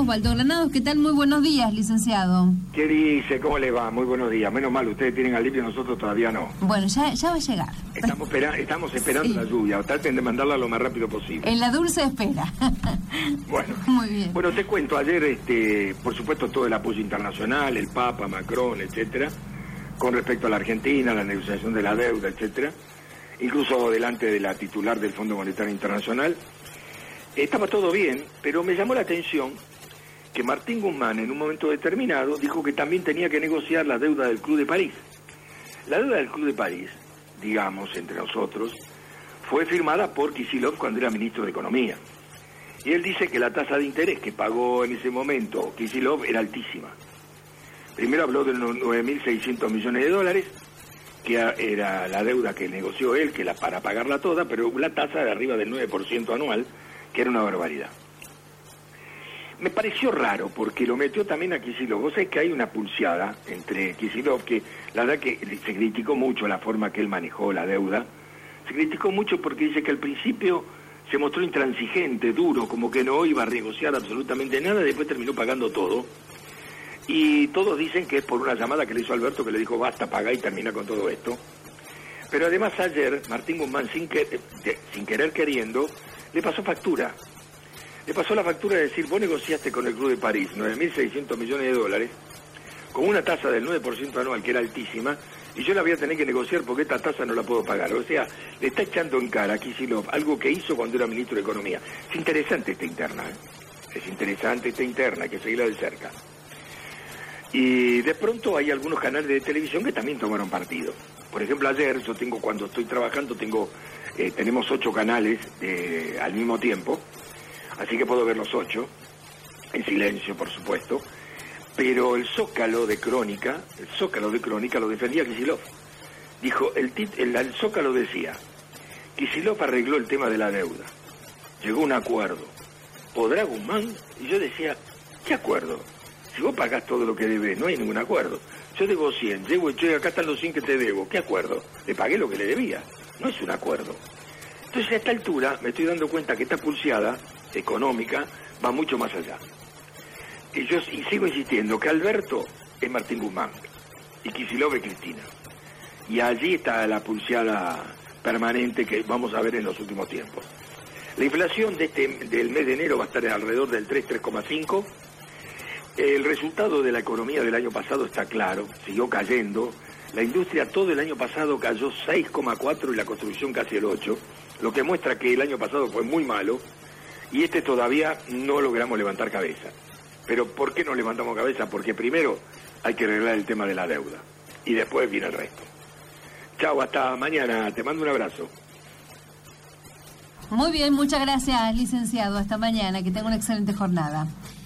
Osvaldo Granados. ¿Qué tal? Muy buenos días, licenciado. ¿Qué dice? ¿Cómo le va? Muy buenos días. Menos mal, ustedes tienen alivio, nosotros todavía no. Bueno, ya va a llegar. Estamos esperando la lluvia. Traten de mandarla lo más rápido posible. En la dulce espera. Bueno. Muy bien. Bueno, te cuento. Ayer, por supuesto, todo el apoyo internacional, el Papa, Macron, etcétera, con respecto a la Argentina, la negociación de la deuda, etcétera. Incluso delante de la titular del Fondo Monetario Internacional. Estaba todo bien, pero me llamó la atención que Martín Guzmán en un momento determinado dijo que también tenía que negociar la deuda del Club de París. La deuda del Club de París, digamos, entre nosotros, fue firmada por Kicillof cuando era ministro de Economía. Y él dice que la tasa de interés que pagó en ese momento Kicillof era altísima. Primero habló de unos 9.600 millones de dólares, que era la deuda que negoció él, que era para pagarla toda, pero la tasa de arriba del 9% anual, que era una barbaridad. Me pareció raro porque lo metió también a Kicillof. Vos sabés que hay una pulseada entre Kicillof, que la verdad que se criticó mucho la forma que él manejó la deuda. Se criticó mucho porque dice que al principio se mostró intransigente, duro, como que no iba a negociar absolutamente nada, y después terminó pagando todo. Y todos dicen que es por una llamada que le hizo Alberto, que le dijo basta, paga y termina con todo esto. Pero además ayer Martín Guzmán, sin querer queriendo, le pasó factura. Le pasó la factura de decir, vos negociaste con el Club de París 9.600 millones de dólares, con una tasa del 9% anual, que era altísima, y yo la voy a tener que negociar porque esta tasa no la puedo pagar. O sea, le está echando en cara a Kicillof algo que hizo cuando era ministro de Economía. Es interesante esta interna, ¿eh? Es interesante esta interna, hay que seguirla de cerca. Y de pronto hay algunos canales de televisión que también tomaron partido. Por ejemplo, ayer, cuando estoy trabajando, tenemos 8 canales al mismo tiempo, así que puedo ver los 8, en silencio, por supuesto, pero el Zócalo de Crónica lo defendía Kicillof. Dijo, el Zócalo decía, Kicillof arregló el tema de la deuda, llegó a un acuerdo, ¿podrá Guzmán? Y yo decía, ¿qué acuerdo? Si vos pagás todo lo que debes, no hay ningún acuerdo. Yo debo 100, acá están los 100 que te debo. ¿Qué acuerdo? Le pagué lo que le debía. No es un acuerdo. Entonces, a esta altura, me estoy dando cuenta que esta pulseada económica va mucho más allá. Y sigo insistiendo que Alberto es Martín Guzmán y Kicillof es Cristina. Y allí está la pulseada permanente que vamos a ver en los últimos tiempos. La inflación del mes de enero va a estar alrededor del 3,5. El resultado de la economía del año pasado está claro, siguió cayendo. La industria todo el año pasado cayó 6,4 y la construcción casi el 8, lo que muestra que el año pasado fue muy malo y todavía no logramos levantar cabeza. Pero ¿por qué no levantamos cabeza? Porque primero hay que arreglar el tema de la deuda y después viene el resto. Chau, hasta mañana, te mando un abrazo. Muy bien, muchas gracias, licenciado. Hasta mañana, que tenga una excelente jornada.